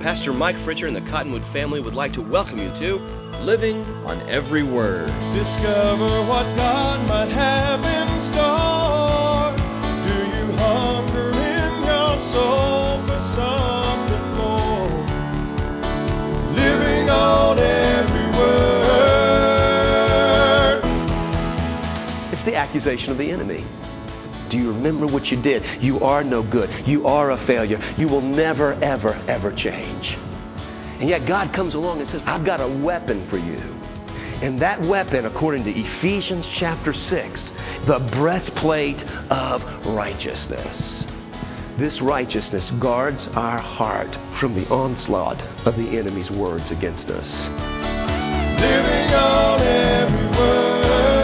Pastor Mike Fritcher and the Cottonwood family would like to welcome you to Living on Every Word. Discover what God might have in store. Do you hunger in your soul for something more? Living on every word. It's the accusation of the enemy. Do you remember what you did? You are no good. You are a failure. You will never, ever, ever change. And yet God comes along and says, I've got a weapon for you. And that weapon, according to Ephesians chapter 6, the breastplate of righteousness. This righteousness guards our heart from the onslaught of the enemy's words against us. Living on every word.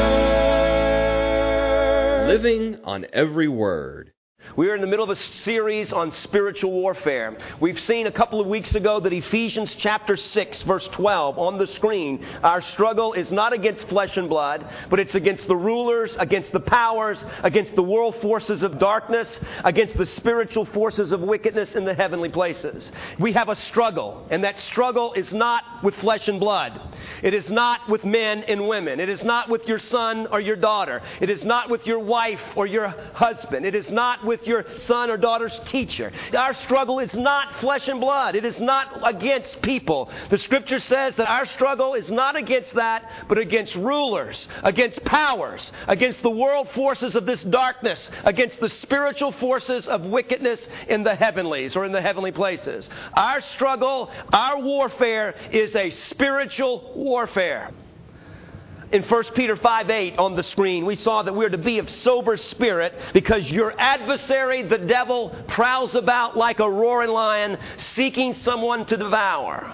Living on Every Word. We are in the middle of a series on spiritual warfare. We've seen a couple of weeks ago that Ephesians chapter 6, verse 12 on the screen. Our struggle is not against flesh and blood, but it's against the rulers, against the powers, against the world forces of darkness, against the spiritual forces of wickedness in the heavenly places. We have a struggle, and that struggle is not with flesh and blood. It is not with men and women. It is not with your son or your daughter. It is not with your wife or your husband. It is not with your son or daughter's teacher. Our struggle is not flesh and blood. It is not against people. The scripture says that our struggle is not against that, but against rulers, against powers, against the world forces of this darkness, against the spiritual forces of wickedness in the heavenlies or in the heavenly places. Our struggle, our warfare is a spiritual warfare. In 1 Peter 5:8 on the screen, we saw that we're to be of sober spirit because your adversary, the devil, prowls about like a roaring lion seeking someone to devour.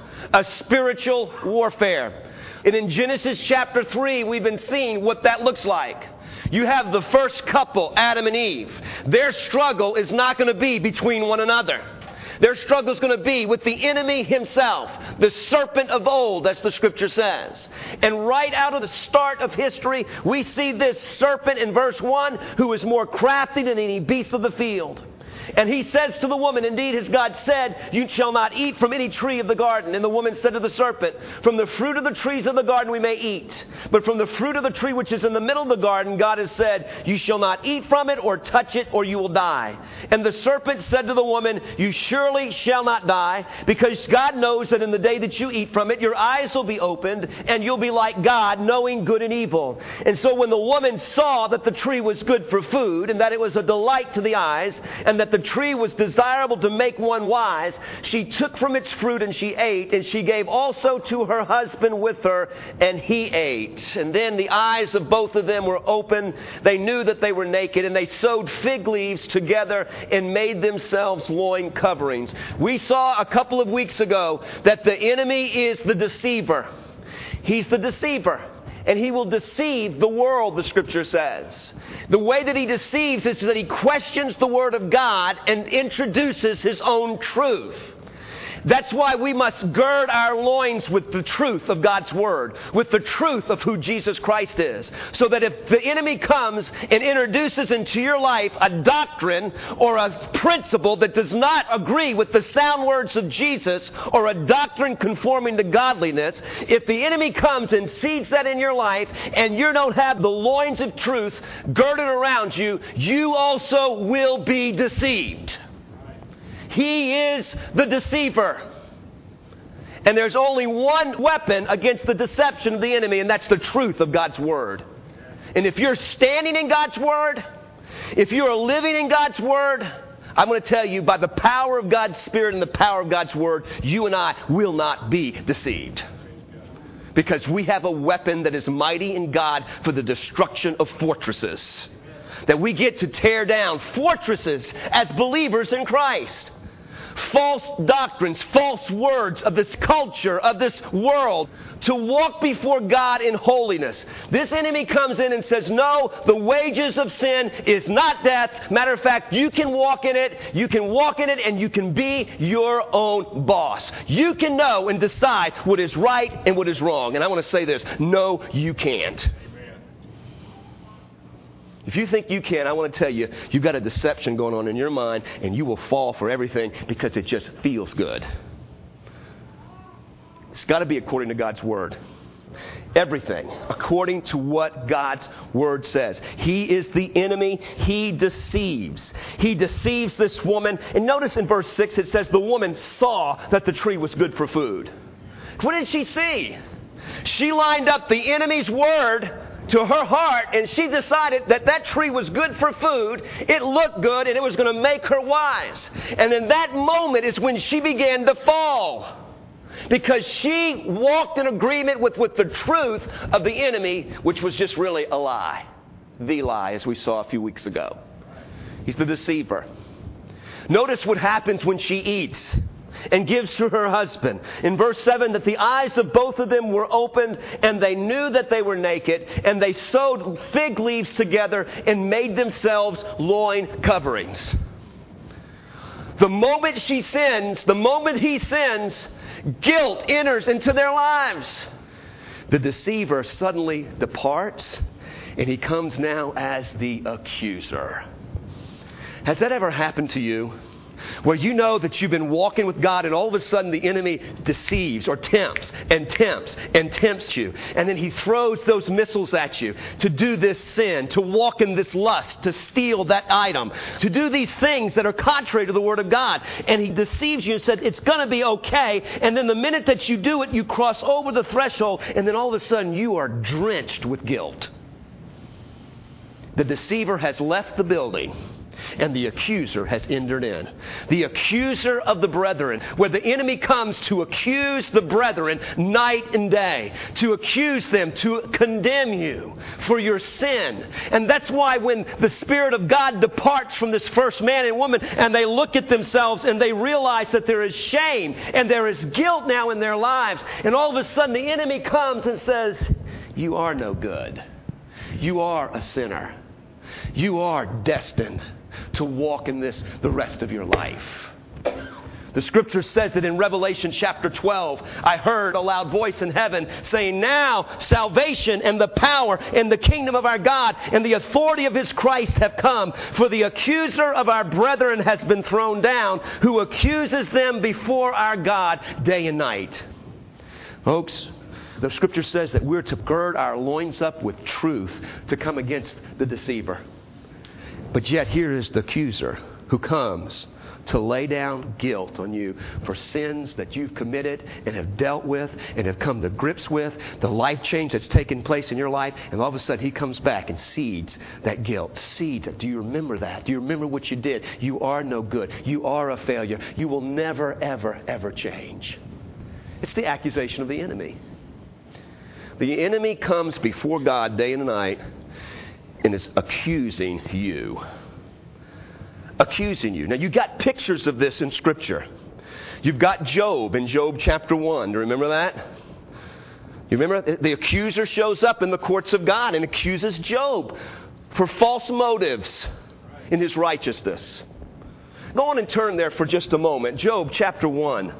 A spiritual warfare. And in Genesis chapter 3, we've been seeing what that looks like. You have the first couple, Adam and Eve. Their struggle is not going to be between one another. Their struggle is going to be with the enemy himself, the serpent of old, as the scripture says. And right out of the start of history, we see this serpent in verse 1 who is more crafty than any beast of the field. And he says to the woman, indeed, as God said, you shall not eat from any tree of the garden. And the woman said to the serpent, from the fruit of the trees of the garden we may eat. But from the fruit of the tree which is in the middle of the garden, God has said, you shall not eat from it or touch it or you will die. And the serpent said to the woman, you surely shall not die, because God knows that in the day that you eat from it, your eyes will be opened and you'll be like God, knowing good and evil. And so when the woman saw that the tree was good for food and that it was a delight to the eyes and that the tree was desirable to make one wise, she took from its fruit and she ate, and she gave also to her husband with her, and he ate. And then the eyes of both of them were open. They knew that they were naked, and they sewed fig leaves together and made themselves loin coverings. We saw a couple of weeks ago that the enemy is the deceiver. He's the deceiver. And he will deceive the world, the scripture says. The way that he deceives is that he questions the word of God and introduces his own truth. That's why we must gird our loins with the truth of God's Word, with the truth of who Jesus Christ is. So that if the enemy comes and introduces into your life a doctrine or a principle that does not agree with the sound words of Jesus or a doctrine conforming to godliness, if the enemy comes and seeds that in your life and you don't have the loins of truth girded around you, you also will be deceived. He is the deceiver. And there's only one weapon against the deception of the enemy, and that's the truth of God's Word. And if you're standing in God's Word, if you are living in God's Word, I'm going to tell you, by the power of God's Spirit and the power of God's Word, you and I will not be deceived. Because we have a weapon that is mighty in God for the destruction of fortresses. That we get to tear down fortresses as believers in Christ. False doctrines, false words of this culture, of this world, to walk before God in holiness. This enemy comes in and says, no, the wages of sin is not death. Matter of fact, you can walk in it, and you can be your own boss. You can know and decide what is right and what is wrong. And I want to say this, no, you can't. If you think you can, I want to tell you, you've got a deception going on in your mind, and you will fall for everything because it just feels good. It's got to be according to God's Word. Everything according to what God's Word says. He is the enemy. He deceives. He deceives this woman. And notice in verse 6 it says the woman saw that the tree was good for food. What did she see? She lined up the enemy's word to her heart, and she decided that that tree was good for food. It looked good, and it was going to make her wise. And in that moment is when she began to fall. Because she walked in agreement with the truth of the enemy, which was just really a lie. The lie, as we saw a few weeks ago. He's the deceiver. Notice what happens when she eats and gives to her husband. In verse 7, that the eyes of both of them were opened, and they knew that they were naked, and they sewed fig leaves together and made themselves loin coverings. The moment she sins, the moment he sins, guilt enters into their lives. The deceiver suddenly departs, and he comes now as the accuser. Has that ever happened to you? Where you know that you've been walking with God, and all of a sudden the enemy deceives or tempts and tempts and tempts you. And then he throws those missiles at you to do this sin, to walk in this lust, to steal that item, to do these things that are contrary to the Word of God. And he deceives you and said, it's going to be okay. And then the minute that you do it, you cross over the threshold, and then all of a sudden you are drenched with guilt. The deceiver has left the building, and the accuser has entered in. The accuser of the brethren, where the enemy comes to accuse the brethren night and day, to accuse them, to condemn you for your sin. And that's why when the Spirit of God departs from this first man and woman, and they look at themselves and they realize that there is shame and there is guilt now in their lives, and all of a sudden the enemy comes and says, you are no good. You are a sinner. You are destined to walk in this the rest of your life. The Scripture says that in Revelation chapter 12, I heard a loud voice in heaven saying, now salvation and the power and the kingdom of our God and the authority of His Christ have come. For the accuser of our brethren has been thrown down, who accuses them before our God day and night. Folks, the Scripture says that we're to gird our loins up with truth to come against the deceiver. But yet here is the accuser who comes to lay down guilt on you for sins that you've committed and have dealt with and have come to grips with, the life change that's taken place in your life, and all of a sudden he comes back and seeds that guilt. Seeds it. Do you remember that? Do you remember what you did? You are no good. You are a failure. You will never, ever, ever change. It's the accusation of the enemy. The enemy comes before God day and night and is accusing you. Accusing you. Now, you got pictures of this in Scripture. You've got Job in Job chapter 1. Do you remember that? You remember? The accuser shows up in the courts of God and accuses Job for false motives in his righteousness. Go on and turn there for just a moment. Job chapter 1.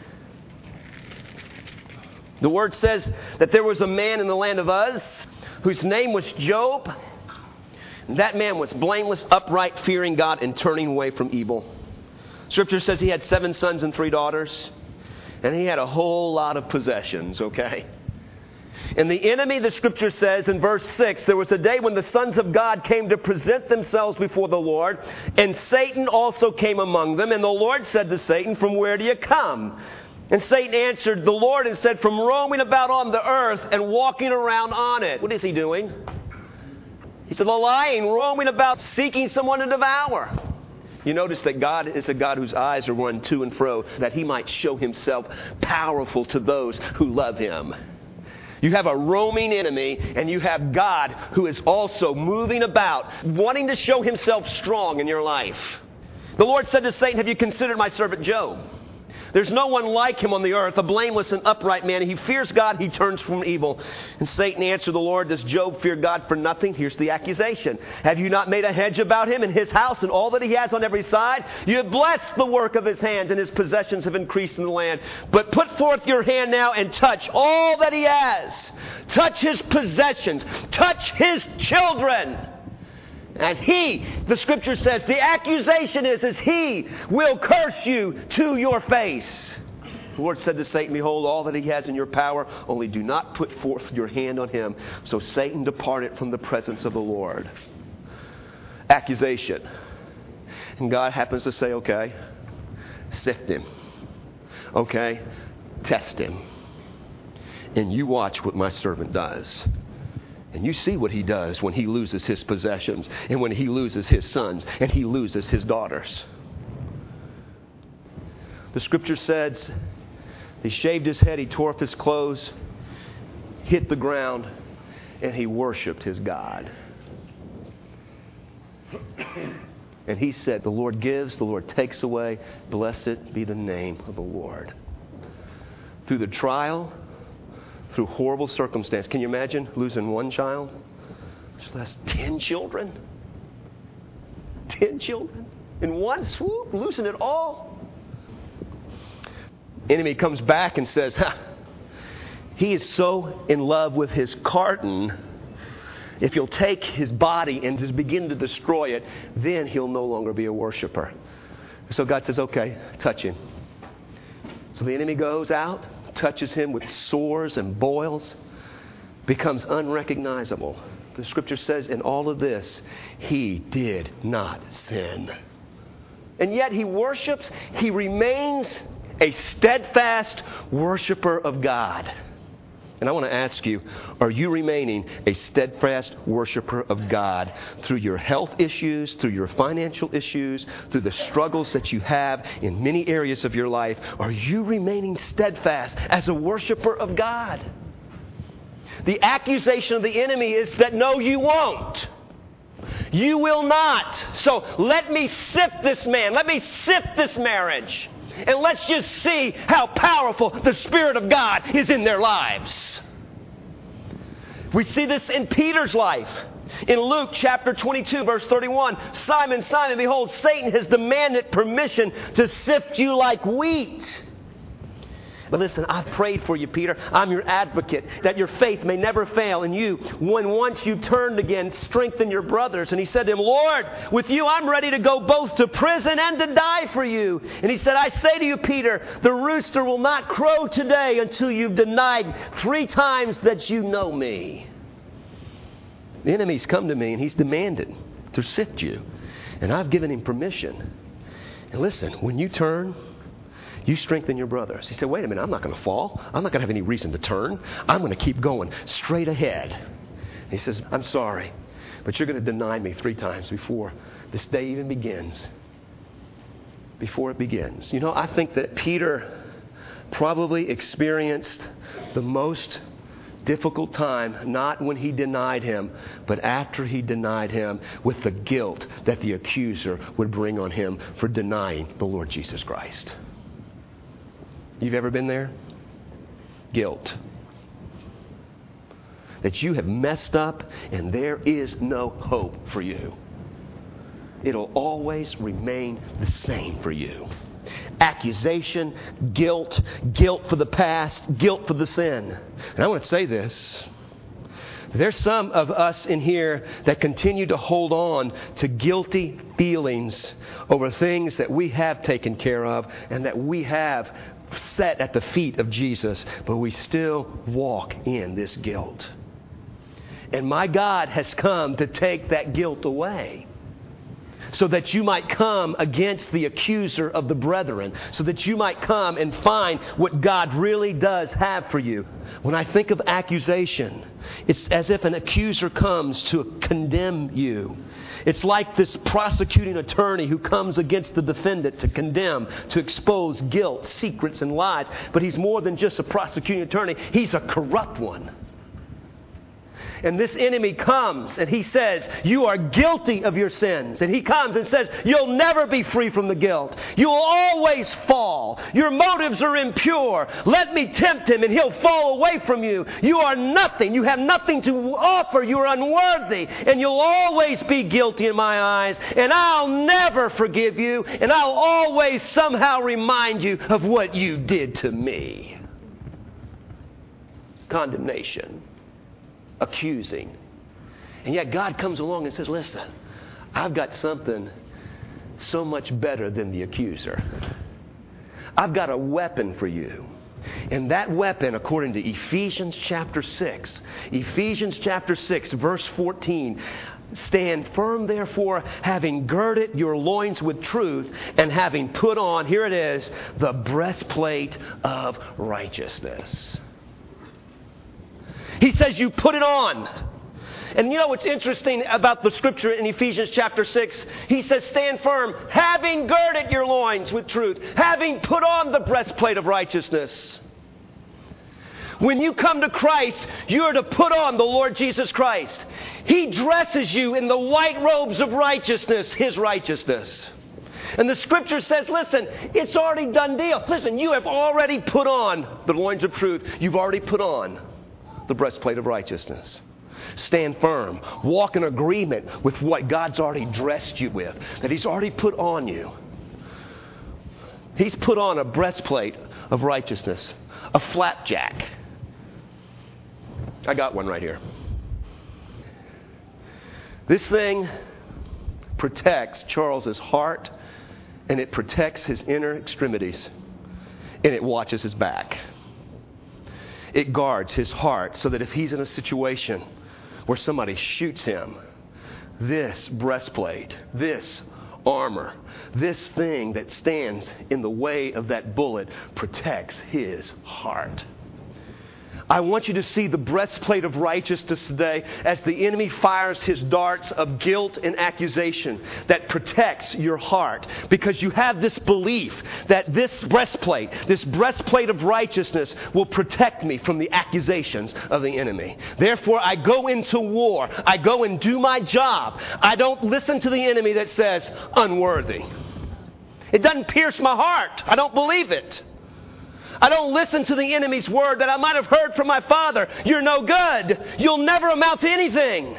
The Word says that there was a man in the land of Uz whose name was Job. That man was blameless, upright, fearing God, and turning away from evil. Scripture says he had 7 sons and 3 daughters. And he had a whole lot of possessions, okay? And the enemy, the Scripture says in verse 6, there was a day when the sons of God came to present themselves before the Lord. And Satan also came among them. And the Lord said to Satan, from where do you come? And Satan answered the Lord and said, from roaming about on the earth and walking around on it. What is he doing? He said, lying, roaming about, seeking someone to devour. You notice that God is a God whose eyes are run to and fro, that He might show Himself powerful to those who love Him. You have a roaming enemy, and you have God who is also moving about, wanting to show Himself strong in your life. The Lord said to Satan, have you considered my servant Job? There's no one like him on the earth, a blameless and upright man. He fears God, he turns from evil. And Satan answered the Lord, does Job fear God for nothing? Here's the accusation. Have you not made a hedge about him and his house and all that he has on every side? You have blessed the work of his hands, and his possessions have increased in the land. But put forth your hand now and touch all that he has. Touch his possessions. Touch his children. And he, the Scripture says, the accusation is he will curse you to your face. The Lord said to Satan, behold, all that he has in your power, only do not put forth your hand on him. So Satan departed from the presence of the Lord. Accusation. And God happens to say, okay, sift him. Okay, test him. And you watch what my servant does. And you see what he does when he loses his possessions, and when he loses his sons, and he loses his daughters. The scripture says he shaved his head, he tore up his clothes, hit the ground, and he worshiped his God. And he said, the Lord gives, the Lord takes away. Blessed be the name of the Lord. Through the trial, through horrible circumstance. Can you imagine losing one child? Much less 10 children? 10 children? In one swoop, losing it all? Enemy comes back and says, he is so in love with his carton, if you'll take his body and just begin to destroy it, then he'll no longer be a worshiper. So God says, okay, touch him. So the enemy goes out, touches him with sores and boils, becomes unrecognizable. The scripture says in all of this, he did not sin. And yet he worships, he remains a steadfast worshiper of God. And I want to ask you, are you remaining a steadfast worshiper of God through your health issues, through your financial issues, through the struggles that you have in many areas of your life? Are you remaining steadfast as a worshiper of God? The accusation of the enemy is that no, you won't. You will not. So let me sift this man. Let me sift this marriage. And let's just see how powerful the Spirit of God is in their lives. We see this in Peter's life. In Luke chapter 22, verse 31, Simon, Simon, behold, Satan has demanded permission to sift you like wheat. But listen, I've prayed for you, Peter. I'm your advocate, that your faith may never fail in you. When once you've turned again, strengthen your brothers. And he said to him, Lord, with you I'm ready to go both to prison and to die for you. And he said, I say to you, Peter, the rooster will not crow today until you've denied 3 times that you know me. The enemy's come to me and he's demanded to sift you. And I've given him permission. And listen, when you turn, you strengthen your brothers. He said, wait a minute, I'm not going to fall. I'm not going to have any reason to turn. I'm going to keep going straight ahead. And he says, I'm sorry, but you're going to deny me 3 times before this day even begins. Before it begins. You know, I think that Peter probably experienced the most difficult time, not when he denied him, but after he denied him, with the guilt that the accuser would bring on him for denying the Lord Jesus Christ. You've ever been there? Guilt. That you have messed up and there is no hope for you. It'll always remain the same for you. Accusation, guilt for the past, guilt for the sin. And I want to say this. There's some of us in here that continue to hold on to guilty feelings over things that we have taken care of and that we have set at the feet of Jesus, but we still walk in this guilt. And my God has come to take that guilt away, so that you might come against the accuser of the brethren, so that you might come and find what God really does have for you. When I think of accusation, it's as if an accuser comes to condemn you. It's like this prosecuting attorney who comes against the defendant to condemn, to expose guilt, secrets, and lies. But he's more than just a prosecuting attorney. He's a corrupt one. And this enemy comes and he says, you are guilty of your sins. And he comes and says, you'll never be free from the guilt. You'll always fall. Your motives are impure. Let me tempt him and he'll fall away from you. You are nothing. You have nothing to offer. You are unworthy. And you'll always be guilty in my eyes. And I'll never forgive you. And I'll always somehow remind you of what you did to me. Condemnation. Accusing. And yet God comes along and says, listen, I've got something so much better than the accuser. I've got a weapon for you. And that weapon, according to Ephesians chapter 6, verse 14, stand firm, therefore, having girded your loins with truth, and having put on, here it is, the breastplate of righteousness. He says you put it on. And you know what's interesting about the scripture in Ephesians chapter 6? He says, stand firm, having girded your loins with truth, having put on the breastplate of righteousness. When you come to Christ, you are to put on the Lord Jesus Christ. He dresses you in the white robes of righteousness, His righteousness. And the scripture says, listen, it's already done deal. Listen, you have already put on the loins of truth. You've already put on the breastplate of righteousness. Stand firm. Walk in agreement with what God's already dressed you with, that He's already put on you. He's put on a breastplate of righteousness, a flapjack. I got one right here. This thing protects Charles's heart, and it protects his inner extremities, and it watches his back. It guards his heart so that if he's in a situation where somebody shoots him, this breastplate, this armor, this thing that stands in the way of that bullet protects his heart. I want you to see the breastplate of righteousness today as the enemy fires his darts of guilt and accusation that protects your heart, because you have this belief that this breastplate of righteousness will protect me from the accusations of the enemy. Therefore, I go into war. I go and do my job. I don't listen to the enemy that says, unworthy. It doesn't pierce my heart. I don't believe it. I don't listen to the enemy's word that I might have heard from my father. You're no good. You'll never amount to anything.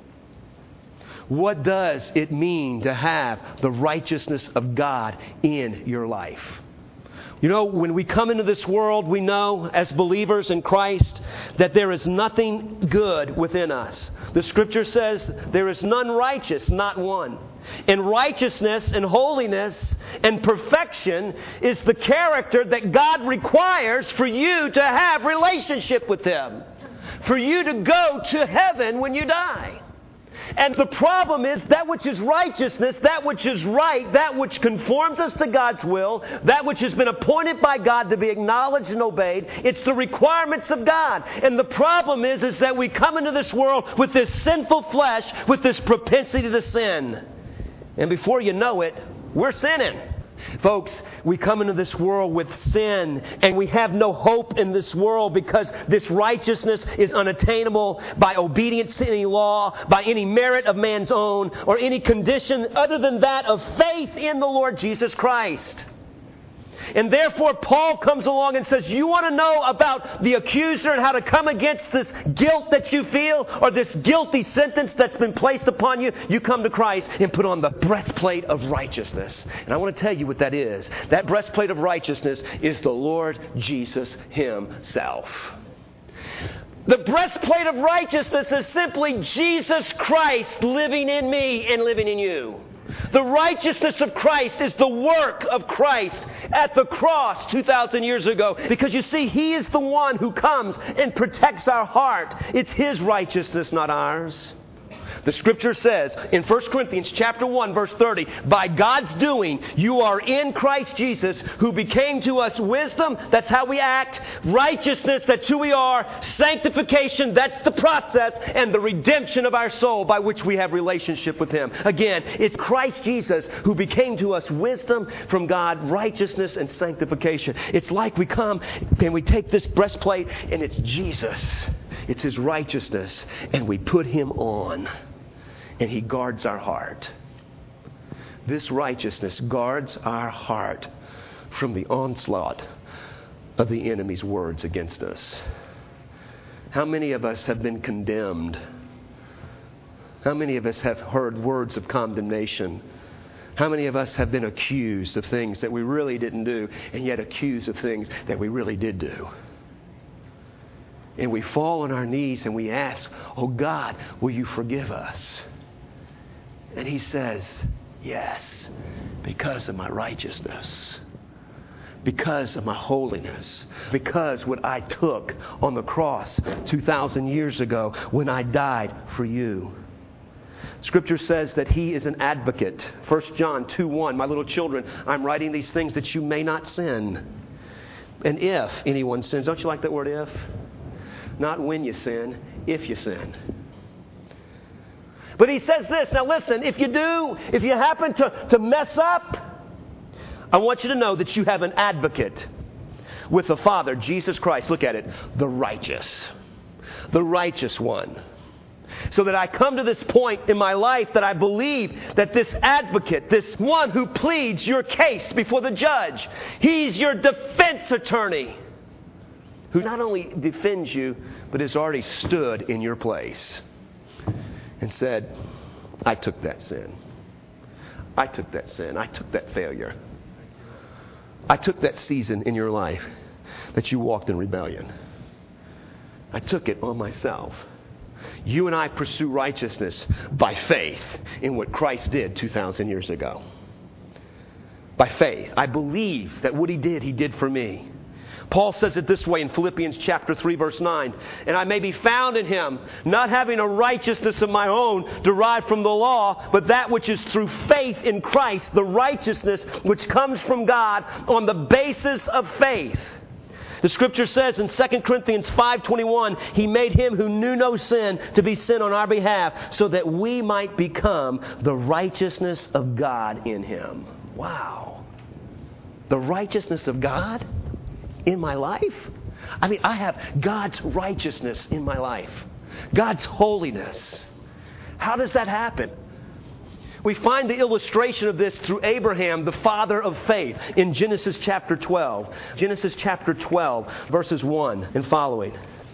What does it mean to have the righteousness of God in your life? You know, when we come into this world, we know as believers in Christ that there is nothing good within us. The scripture says there is none righteous, not one. And righteousness and holiness and perfection is the character that God requires for you to have relationship with Him, for you to go to heaven when you die. And the problem is that which is righteousness, that which is right, that which conforms us to God's will, that which has been appointed by God to be acknowledged and obeyed, it's the requirements of God. And the problem is that we come into this world with this sinful flesh, with this propensity to sin. And before you know it, we're sinning. Folks, we come into this world with sin, and we have no hope in this world because this righteousness is unattainable by obedience to any law, by any merit of man's own, or any condition other than that of faith in the Lord Jesus Christ. And therefore, Paul comes along and says, you want to know about the accuser and how to come against this guilt that you feel or this guilty sentence that's been placed upon you? You come to Christ and put on the breastplate of righteousness. And I want to tell you what that is. That breastplate of righteousness is the Lord Jesus Himself. The breastplate of righteousness is simply Jesus Christ living in me and living in you. The righteousness of Christ is the work of Christ at the cross 2,000 years ago. Because you see, He is the one who comes and protects our heart. It's His righteousness, not ours. The scripture says in 1 Corinthians chapter 1, verse 30, by God's doing, you are in Christ Jesus, who became to us wisdom, that's how we act, righteousness, that's who we are, sanctification, that's the process, and the redemption of our soul by which we have relationship with Him. Again, it's Christ Jesus who became to us wisdom from God, righteousness and sanctification. It's like we come and we take this breastplate and it's Jesus. It's His righteousness, and we put Him on. And He guards our heart. This righteousness guards our heart from the onslaught of the enemy's words against us. How many of us have been condemned? How many of us have heard words of condemnation? How many of us have been accused of things that we really didn't do, and yet accused of things that we really did do? And we fall on our knees and we ask, oh God, will you forgive us? And He says, yes, because of my righteousness. because of my holiness, because what I took on the cross 2,000 years ago when I died for you. Scripture says that He is an advocate. 1 John 2:1, my little children, I'm writing these things that you may not sin. And if anyone sins, don't you like that word if? Not when you sin, if you sin. But He says this, now listen, if you happen to mess up, I want you to know that you have an advocate with the Father, Jesus Christ. Look at it, the righteous one. So that I come to this point in my life that I believe that this advocate, this one who pleads your case before the judge, He's your defense attorney, who not only defends you, but has already stood in your place and said, I took that sin. I took that sin. I took that failure. I took that season in your life that you walked in rebellion. I took it on myself. You and I pursue righteousness by faith in what Christ did 2,000 years ago. By faith. I believe that what He did for me. Paul says it this way in Philippians chapter 3, verse 9. And I may be found in Him, not having a righteousness of my own derived from the law, but that which is through faith in Christ, the righteousness which comes from God on the basis of faith. The Scripture says in 2 Corinthians 5:21, He made Him who knew no sin to be sin on our behalf, so that we might become the righteousness of God in Him. Wow. The righteousness of God in my life? I mean, I have God's righteousness in my life. God's holiness. How does that happen? We find the illustration of this through Abraham, the father of faith, in Genesis chapter 12. Genesis chapter 12, verses 1 and following.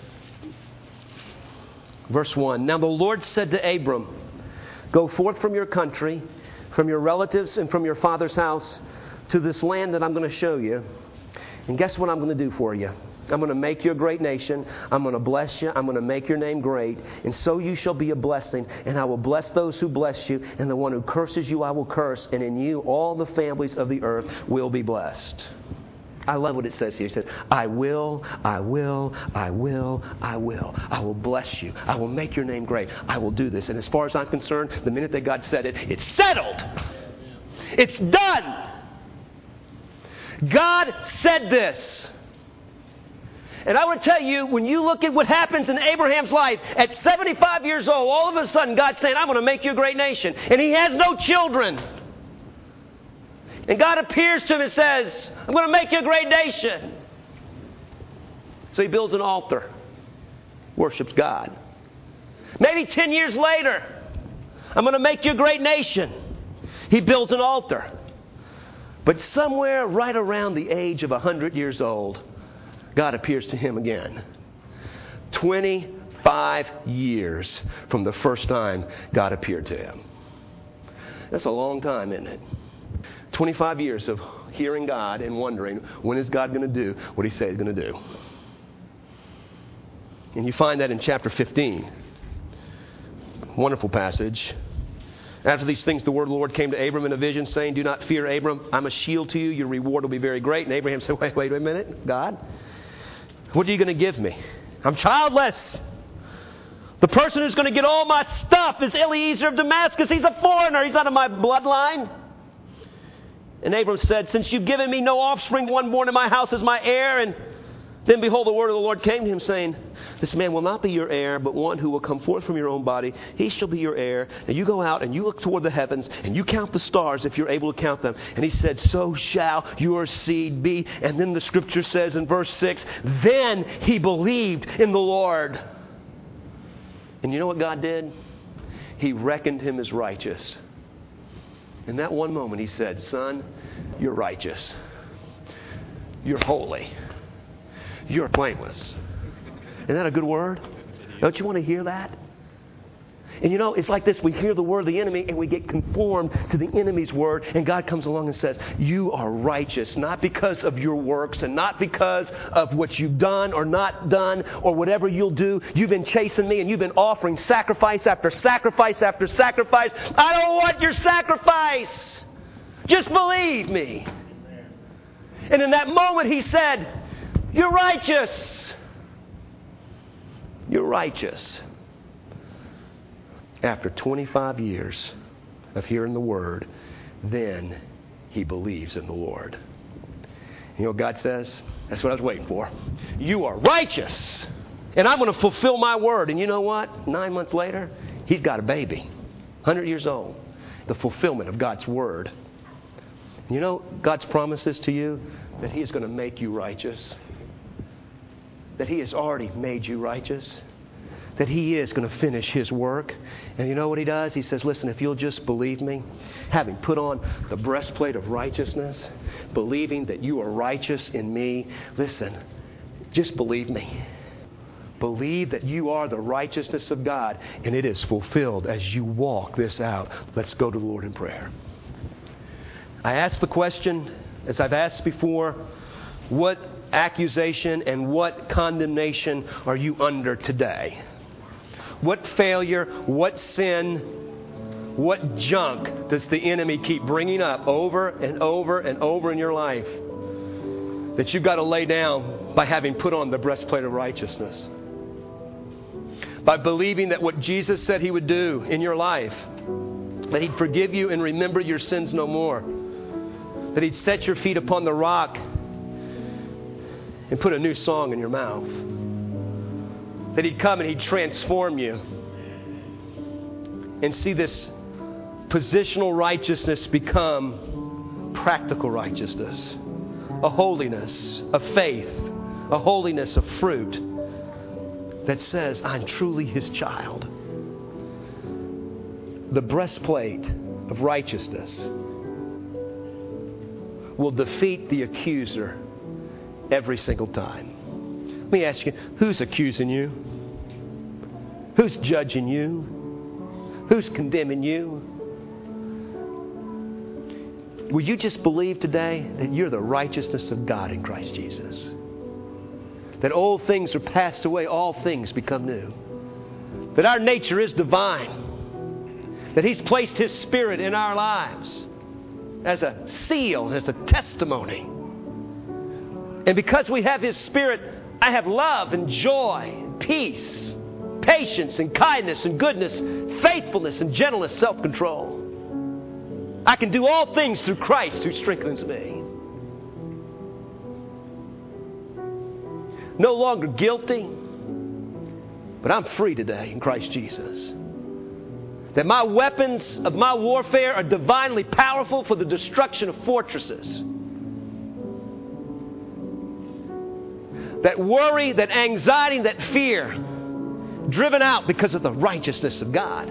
Verse 1. Now the Lord said to Abram, go forth from your country, from your relatives, and from your father's house to this land that I'm going to show you. And guess what I'm going to do for you? I'm going to make you a great nation. I'm going to bless you. I'm going to make your name great. And so you shall be a blessing. And I will bless those who bless you. And the one who curses you, I will curse. And in you, all the families of the earth will be blessed. I love what it says here. It says, I will. I will bless you. I will make your name great. I will do this. And as far as I'm concerned, the minute that God said it, it's settled. It's done. God said this. And I would tell you, when you look at what happens in Abraham's life, at 75 years old, all of a sudden God's saying, I'm going to make you a great nation. And he has no children. And God appears to him and says, I'm going to make you a great nation. So he builds an altar, worships God. Maybe 10 years later, I'm going to make you a great nation. He builds an altar. But somewhere right around the age of 100 years old, God appears to him again. 25 years from the first time God appeared to him. That's a long time, isn't it? 25 years of hearing God and wondering, when is God going to do what he said he's going to do? And you find that in chapter 15. Wonderful passage. After these things, the word of the Lord came to Abram in a vision, saying, do not fear, Abram. I'm a shield to you. Your reward will be very great. And Abraham said, wait a minute, God. What are you going to give me? I'm childless. The person who's going to get all my stuff is Eliezer of Damascus. He's a foreigner. He's not of my bloodline. And Abram said, since you've given me no offspring, one born in my house is my heir. And then behold, the word of the Lord came to him, saying, this man will not be your heir, but one who will come forth from your own body. He shall be your heir. And you go out and you look toward the heavens and you count the stars if you're able to count them. And he said, so shall your seed be. And then the scripture says in verse 6, then he believed in the Lord. And you know what God did? He reckoned him as righteous. In that one moment he said, son, you're righteous. You're holy. You're blameless. Isn't that a good word? Don't you want to hear that? And you know, it's like this. We hear the word of the enemy and we get conformed to the enemy's word. And God comes along and says, you are righteous, not because of your works and not because of what you've done or not done or whatever you'll do. You've been chasing me and you've been offering sacrifice after sacrifice after sacrifice. I don't want your sacrifice. Just believe me. And in that moment he said, "You're righteous. You're righteous." After 25 years of hearing the word, then he believes in the Lord. You know what God says? That's what I was waiting for. You are righteous, and I'm going to fulfill my word. And you know what? 9 months later, he's got a baby, 100 years old. The fulfillment of God's word. You know, God's promises to you that he is going to make you righteous. That he has already made you righteous. That he is going to finish his work. And you know what he does? He says, listen, if you'll just believe me, having put on the breastplate of righteousness, believing that you are righteous in me, listen, just believe me. Believe that you are the righteousness of God, and it is fulfilled as you walk this out. Let's go to the Lord in prayer. I asked the question, as I've asked before, what accusation and what condemnation are you under today? What failure, what sin, what junk does the enemy keep bringing up over and over and over in your life that you've got to lay down by having put on the breastplate of righteousness? By believing that what Jesus said he would do in your life, that he'd forgive you and remember your sins no more, that he'd set your feet upon the rock and put a new song in your mouth, that he'd come and he'd transform you and see this positional righteousness become practical righteousness, a holiness of faith, a holiness of fruit that says, I'm truly his child. The breastplate of righteousness will defeat the accuser every single time. Let me ask you, who's accusing you? Who's judging you? Who's condemning you? Will you just believe today that you're the righteousness of God in Christ Jesus? That old things are passed away, all things become new. That our nature is divine. That he's placed his Spirit in our lives as a seal, as a testimony. And because we have his Spirit, I have love and joy, peace, patience and kindness and goodness, faithfulness and gentleness, self-control. I can do all things through Christ who strengthens me. No longer guilty, but I'm free today in Christ Jesus. That my weapons of my warfare are divinely powerful for the destruction of fortresses. That worry, that anxiety, that fear, driven out because of the righteousness of God.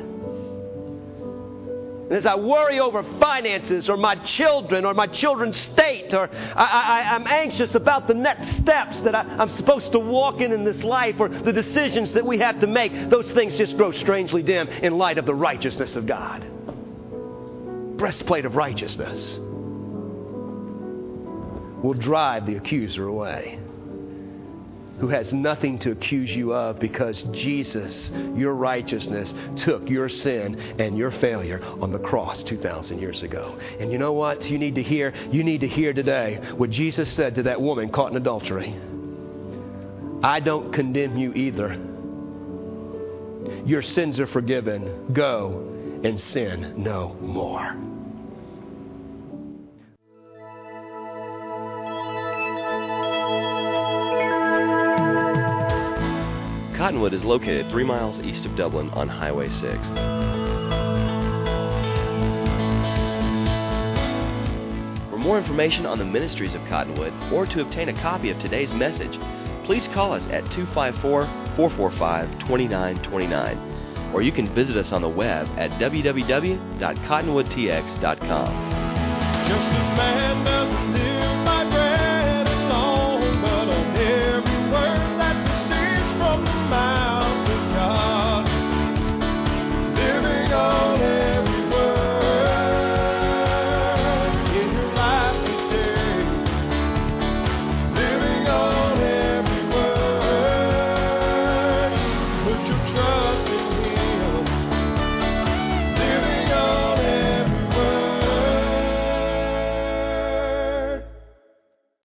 And as I worry over finances or my children or my children's state, or I'm anxious about the next steps that I'm supposed to walk in this life, or the decisions that we have to make, those things just grow strangely dim in light of the righteousness of God. Breastplate of righteousness will drive the accuser away, who has nothing to accuse you of, because Jesus, your righteousness, took your sin and your failure on the cross 2,000 years ago. And you know what you need to hear? You need to hear today what Jesus said to that woman caught in adultery. I don't condemn you either. Your sins are forgiven. Go and sin no more. Cottonwood is located 3 miles east of Dublin on Highway 6. For more information on the ministries of Cottonwood, or to obtain a copy of today's message, please call us at 254-445-2929, or you can visit us on the web at www.cottonwoodtx.com. Just as man